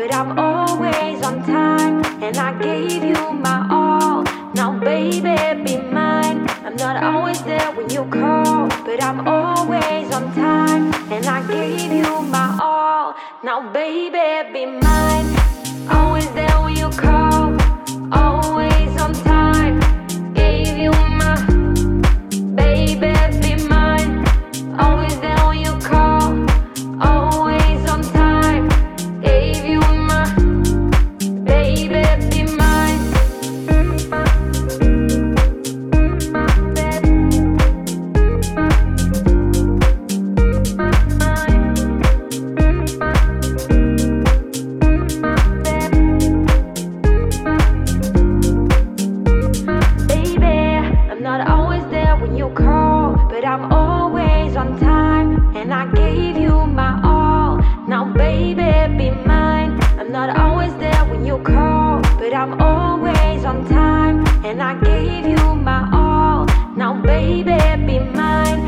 but I'm always on time. And I gave you my all. Now, baby, be mine. I'm not always there when you call, but I'm always on time. And I gave you my all. Now, baby, be mine. Always there when you call, always on time. Gave you my baby, be mine. Always there when you call, always on time. Gave you my baby, be mine. But I'm always on time, and I gave you my all. Now, baby, be mine. I'm not always there when you call, but I'm always on time, and I gave you my all. Now, baby, be mine.